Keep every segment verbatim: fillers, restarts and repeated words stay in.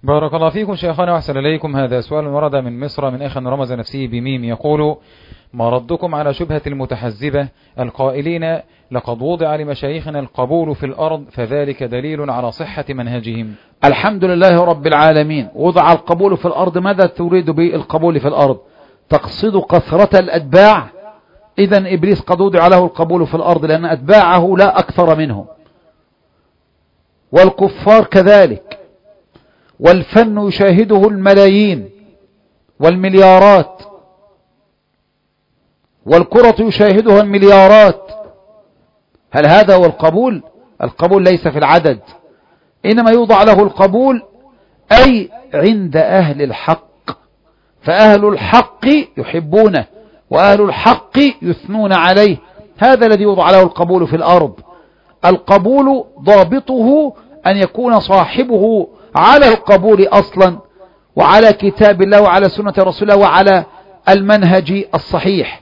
بارك الله فيكم شيخنا وأحسن إليكم. هذا سؤال ورد من مصر من أخ رمز نفسه بميم، يقول: ما ردكم على شبهة المتحزبة القائلين لقد وضع لمشايخنا القبول في الأرض فذلك دليل على صحة منهجهم؟ الحمد لله رب العالمين. وضع القبول في الأرض، ماذا تريد بالقبول في الأرض؟ تقصد كثرة الأتباع؟ إذن إبليس قد وضع له القبول في الأرض لأن أتباعه لا أكثر منه، والكفار كذلك، والفن يشاهده الملايين والمليارات، والكرة يشاهدها المليارات. هل هذا هو القبول؟ القبول ليس في العدد، إنما يوضع له القبول أي عند أهل الحق، فأهل الحق يحبونه وأهل الحق يثنون عليه. هذا الذي يوضع له القبول في الأرض. القبول ضابطه أن يكون صاحبه على القبول أصلا، وعلى كتاب الله وعلى سنة رسول الله وعلى المنهج الصحيح،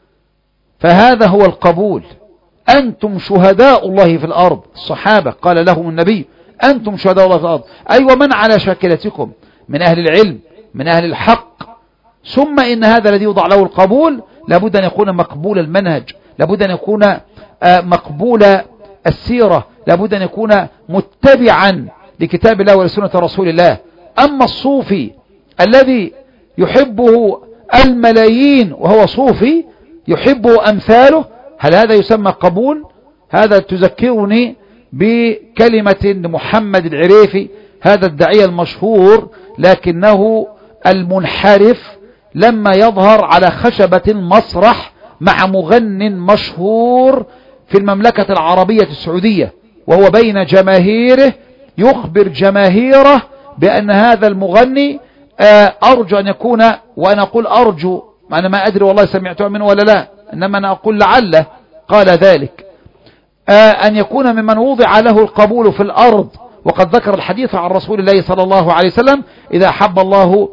فهذا هو القبول. أنتم شهداء الله في الأرض. الصحابة قال لهم النبي: أنتم شهداء الله في الأرض، أي أيوة ومن على شاكلتكم من أهل العلم من أهل الحق. ثم إن هذا الذي يوضع له القبول لابد أن يكون مقبول المنهج، لابد أن يكون مقبول السيرة، لابد أن يكون متبعا لكتاب الله ولسنة رسول الله. أما الصوفي الذي يحبه الملايين وهو صوفي يحبه أمثاله، هل هذا يسمى قبول؟ هذا تذكرني بكلمة محمد العريفي، هذا الداعية المشهور لكنه المنحرف، لما يظهر على خشبة المسرح مع مغن مشهور في المملكة العربية السعودية وهو بين جماهيره، يخبر جماهيره بأن هذا المغني أرجو أن يكون، وأنا أقول أرجو، أنا ما أدري والله سمعته منه ولا لا، إنما أنا أقول لعله قال ذلك، أن يكون ممن وضع له القبول في الأرض. وقد ذكر الحديث عن رسول الله صلى الله عليه وسلم: إذا أحب الله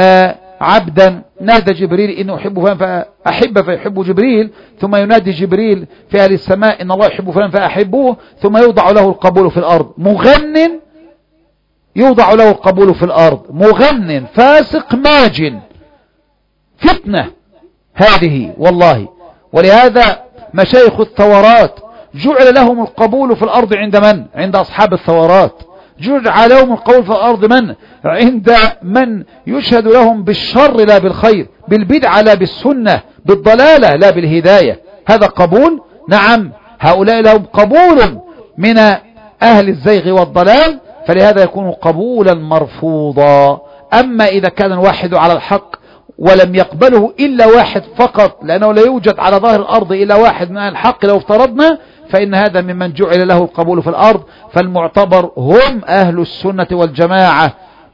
عبدا نادى جبريل إنه أحب فلان فأحب فيحب جبريل، ثم ينادي جبريل في أهل السماء إن الله يحب فلان فأحبوه، ثم يوضع له القبول في الأرض. مغن يوضع له القبول في الأرض، مغن فاسق ماجن، فتنة هذه والله. ولهذا مشايخ الثورات جعل لهم القبول في الأرض عند من؟ عند أصحاب الثورات. جعل لهم القبول في الأرض من؟ عند من يشهد لهم بالشر لا بالخير، بالبدعة لا بالسنة، بالضلالة لا بالهداية. هذا قبول؟ نعم، هؤلاء لهم قبول من أهل الزيغ والضلال، فلهذا يكون قبولا مرفوضا. أما إذا كان الواحد على الحق ولم يقبله إلا واحد فقط، لأنه لا يوجد على ظاهر الأرض إلا واحد من الحق لو افترضنا، فإن هذا ممن جعل له القبول في الأرض. فالمعتبر هم أهل السنة والجماعة.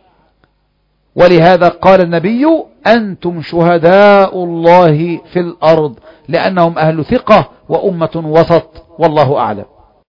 ولهذا قال النبي: أنتم شهداء الله في الأرض، لأنهم أهل ثقة وأمة وسط. والله أعلم.